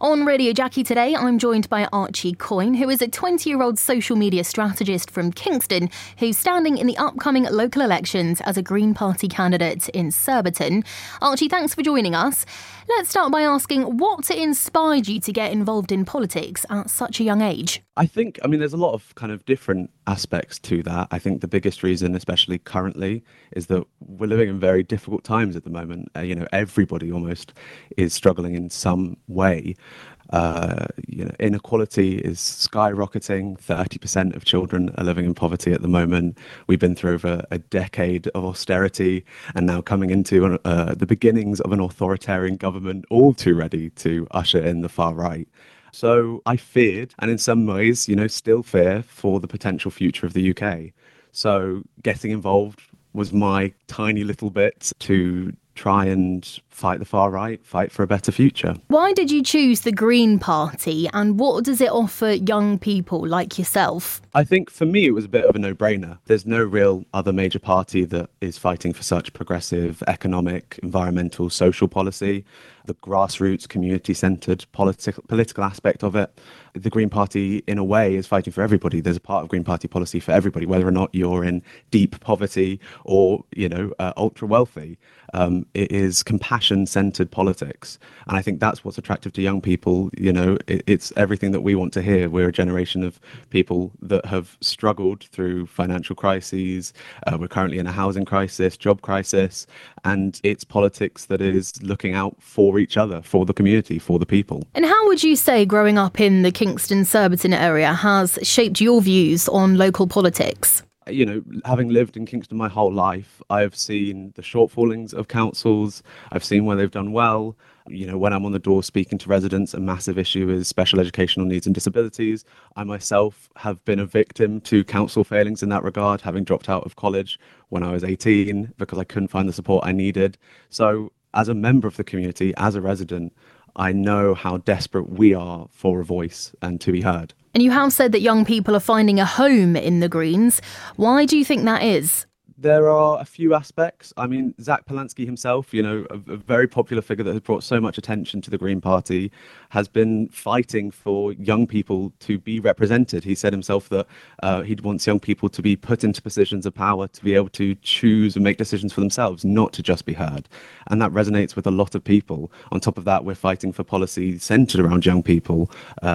On Radio Jackie today, I'm joined by Archie Coyne, who is a 20-year-old social media strategist from Kingston, who's standing in the upcoming local elections as a Green Party candidate in Surbiton. Archie, thanks for joining us. Let's start by asking what inspired you to get involved in politics at such a young age? There's a lot of kind of different aspects to that. I think the biggest reason, especially currently, is that we're living in very difficult times at the moment. Everybody almost is struggling in some way. Inequality is skyrocketing. 30% of children are living in poverty at the moment. We've been through over a decade of austerity and now coming into the beginnings of an authoritarian government, all too ready to usher in the far right. So I feared, and in some ways, still fear for the potential future of the UK. So getting involved was my tiny little bit to try and fight the far right, fight for a better future. Why did you choose the Green Party, and what does it offer young people like yourself? I think for me it was a bit of a no-brainer. There's no real other major party that is fighting for such progressive economic, environmental, social policy. The grassroots, community-centred political aspect of it. The Green Party, in a way, is fighting for everybody. There's a part of Green Party policy for everybody, whether or not you're in deep poverty or, ultra-wealthy. It is compassion-centred politics. And I think that's what's attractive to young people. It's everything that we want to hear. We're a generation of people that have struggled through financial crises. We're currently in a housing crisis, job crisis, and it's politics that is looking out for each other, for the community, for the people. And how would you say growing up in the Kingston-Surbiton area has shaped your views on local politics? Having lived in Kingston my whole life, I've seen the shortfallings of councils. I've seen where they've done well. When I'm on the door speaking to residents, a massive issue is special educational needs and disabilities. I myself have been a victim to council failings in that regard, having dropped out of college when I was 18 because I couldn't find the support I needed. So as a member of the community, as a resident, I know how desperate we are for a voice and to be heard. And you have said that young people are finding a home in the Greens. Why do you think that is? There are a few aspects. Zach Polanski himself, a very popular figure that has brought so much attention to the Green Party, has been fighting for young people to be represented. He said himself that he wants young people to be put into positions of power, to be able to choose and make decisions for themselves, not to just be heard. And that resonates with a lot of people. On top of that, we're fighting for policy centred around young people,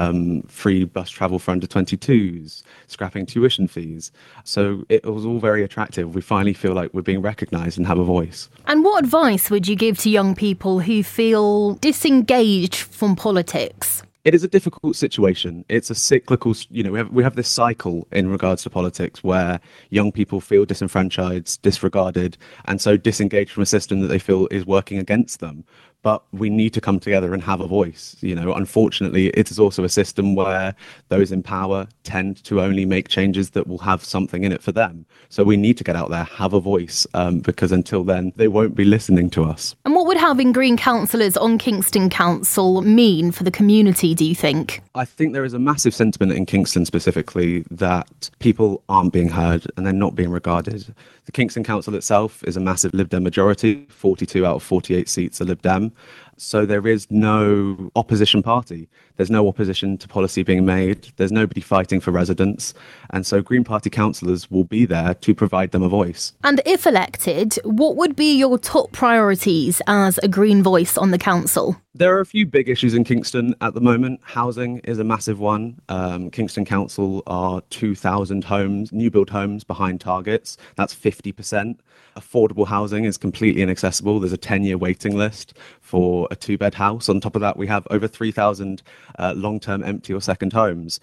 free bus travel for under 22s, scrapping tuition fees. So it was all very attractive. We finally feel like we're being recognised and have a voice. And what advice would you give to young people who feel disengaged from politics? It is a difficult situation. It's a cyclical, we have this cycle in regards to politics where young people feel disenfranchised, disregarded, and so disengaged from a system that they feel is working against them. But we need to come together and have a voice. Unfortunately, it is also a system where those in power tend to only make changes that will have something in it for them. So we need to get out there, have a voice, because until then, they won't be listening to us. And what would having Green councillors on Kingston Council mean for the community, do you think? I think there is a massive sentiment in Kingston specifically that people aren't being heard and they're not being regarded. The Kingston Council itself is a massive Lib Dem majority. 42 out of 48 seats are Lib Dem. So there is no opposition party. There's no opposition to policy being made. There's nobody fighting for residents. And so Green Party councillors will be there to provide them a voice. And if elected, what would be your top priorities as a Green voice on the council? There are a few big issues in Kingston at the moment. Housing is a massive one. Kingston Council are 2,000 homes, new build homes behind targets. That's 50%. Affordable housing is completely inaccessible. There's a 10-year waiting list for a 2-bed house. On top of that, we have over 3,000 long-term empty or second homes.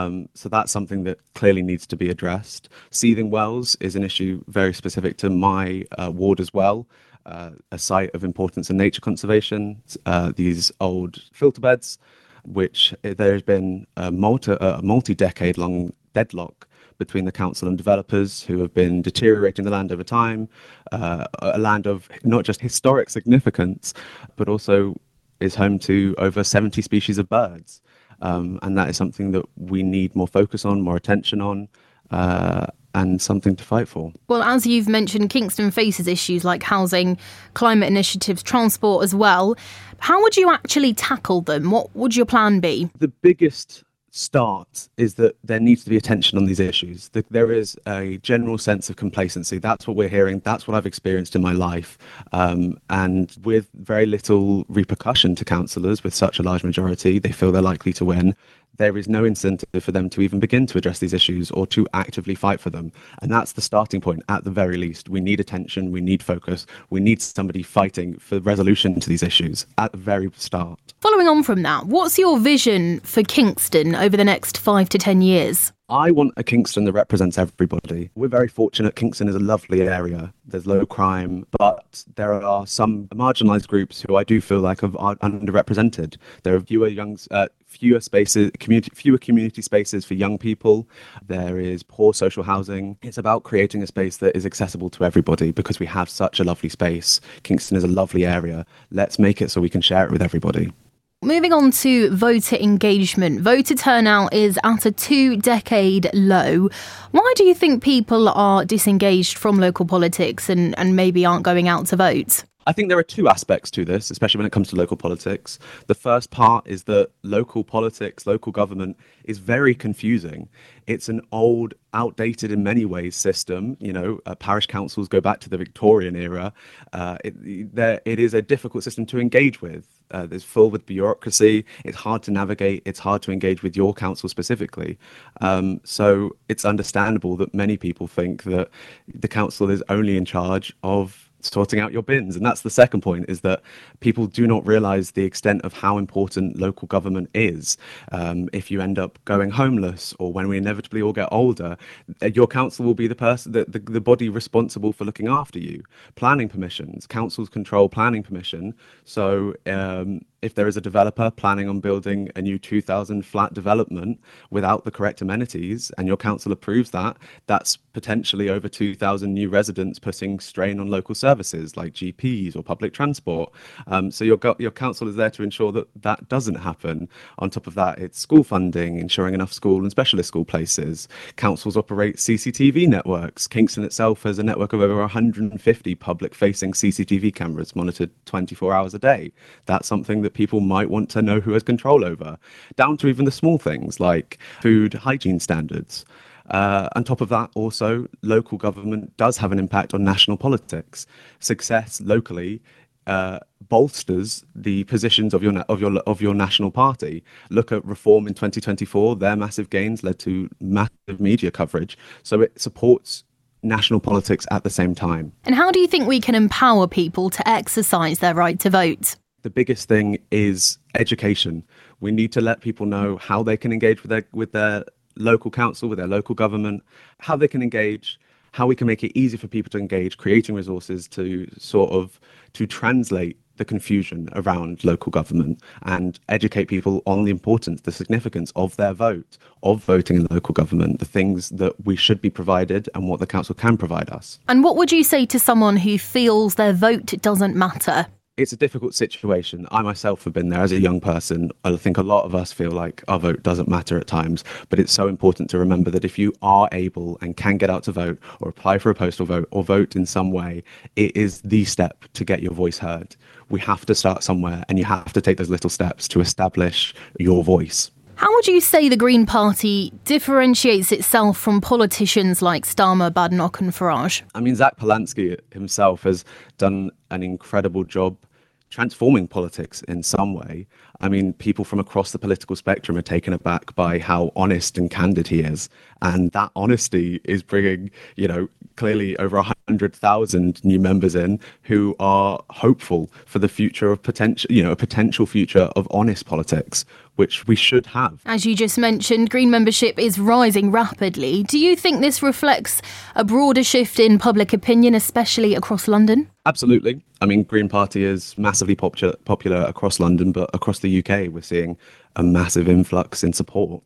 So that's something that clearly needs to be addressed. Seething wells is an issue very specific to my ward as well. A site of importance in nature conservation, these old filter beds, which there's been a multi-decade long deadlock between the council and developers who have been deteriorating the land over time, a land of not just historic significance, but also is home to over 70 species of birds. And that is something that we need more focus on, more attention on. and something to fight for. Well, as you've mentioned, Kingston faces issues like housing, climate initiatives, transport as well. How would you actually tackle them? What would your plan be? The biggest start is that there needs to be attention on these issues. There is a general sense of complacency. That's what we're hearing. That's what I've experienced in my life. And with very little repercussion to councillors, with such a large majority, they feel they're likely to win. There is no incentive for them to even begin to address these issues or to actively fight for them. And that's the starting point at the very least. We need attention, we need focus, we need somebody fighting for resolution to these issues at the very start. Following on from that, what's your vision for Kingston over the next 5 to 10 years? I want a Kingston that represents everybody. We're very fortunate. Kingston is a lovely area. There's low crime, but there are some marginalised groups who I do feel like are underrepresented. There are fewer community spaces for young people. There is poor social housing. It's about creating a space that is accessible to everybody because we have such a lovely space. Kingston is a lovely area. Let's make it so we can share it with everybody. Moving on to voter engagement. Voter turnout is at a 2-decade low. Why do you think people are disengaged from local politics and maybe aren't going out to vote? I think there are two aspects to this, especially when it comes to local politics. The first part is that local politics, local government is very confusing. It's an old, outdated in many ways system. Parish councils go back to the Victorian era. It is a difficult system to engage with. It's full with bureaucracy. It's hard to navigate. It's hard to engage with your council specifically. So it's understandable that many people think that the council is only in charge of sorting out your bins. And that's the second point, is that people do not realise the extent of how important local government is. If you end up going homeless, or when we inevitably all get older, your council will be the person, the body responsible for looking after you. Planning permissions, councils control planning permission. So if there is a developer planning on building a new 2,000 flat development without the correct amenities, and your council approves that, that's potentially over 2,000 new residents putting strain on local services like GPs or public transport. So your council is there to ensure that that doesn't happen. On top of that, it's school funding, ensuring enough school and specialist school places. Councils operate CCTV networks. Kingston itself has a network of over 150 public-facing CCTV cameras monitored 24 hours a day. That's something that people might want to know who has control over, down to even the small things like food hygiene standards. On top of that, also, local government does have an impact on national politics. Success locally bolsters the positions of your national party. Look at Reform in 2024; their massive gains led to massive media coverage. So it supports national politics at the same time. And how do you think we can empower people to exercise their right to vote? The biggest thing is education. We need to let people know how they can engage with their local council, with their local government, how they can engage, how we can make it easy for people to engage, creating resources to translate the confusion around local government and educate people on the importance, the significance of their vote, of voting in local government, the things that we should be provided and what the council can provide us. And what would you say to someone who feels their vote doesn't matter? It's a difficult situation. I myself have been there as a young person. I think a lot of us feel like our vote doesn't matter at times, but it's so important to remember that if you are able and can get out to vote or apply for a postal vote or vote in some way, it is the step to get your voice heard. We have to start somewhere, and you have to take those little steps to establish your voice. How would you say the Green Party differentiates itself from politicians like Starmer, Badenoch and Farage? I mean, Zach Polanski himself has done an incredible job transforming politics in some way. I mean, people from across the political spectrum are taken aback by how honest and candid he is. And that honesty is bringing, clearly over 100,000 new members in who are hopeful for the future of a potential future of honest politics, which we should have. As you just mentioned, Green membership is rising rapidly. Do you think this reflects a broader shift in public opinion, especially across London? Absolutely. I mean, Green Party is massively popular across London, but across the UK, we're seeing a massive influx in support.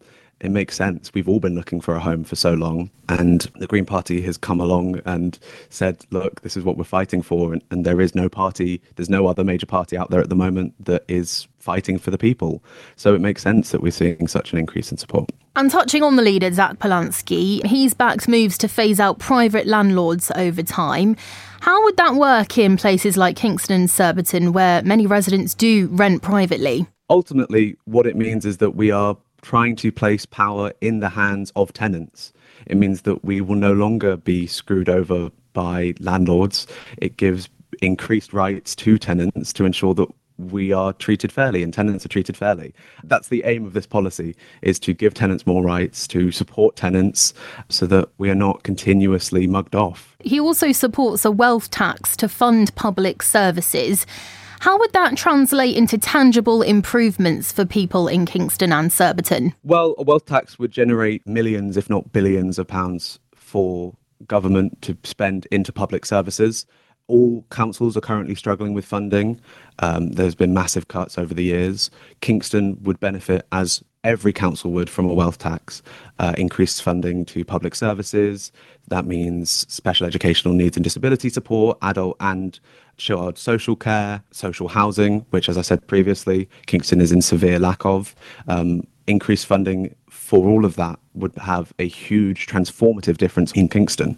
it makes sense. We've all been looking for a home for so long, and the Green Party has come along and said, look, this is what we're fighting for. And there is no party, there's no other major party out there at the moment that is fighting for the people. So it makes sense that we're seeing such an increase in support. And touching on the leader, Zach Polanski, he's backed moves to phase out private landlords over time. How would that work in places like Kingston and Surbiton, where many residents do rent privately? Ultimately, what it means is that we are trying to place power in the hands of tenants. It means that we will no longer be screwed over by landlords. It gives increased rights to tenants to ensure that we are treated fairly and tenants are treated fairly. That's the aim of this policy, is to give tenants more rights, to support tenants so that we are not continuously mugged off. He also supports a wealth tax to fund public services. How would that translate into tangible improvements for people in Kingston and Surbiton? Well, a wealth tax would generate millions, if not billions of pounds for government to spend into public services. All councils are currently struggling with funding. There's been massive cuts over the years. Kingston would benefit, as every council would, from a wealth tax, increased funding to public services. That means special educational needs and disability support, adult and child social care, social housing, which, as I said previously, Kingston is in severe lack of. Increased funding for all of that would have a huge transformative difference in Kingston.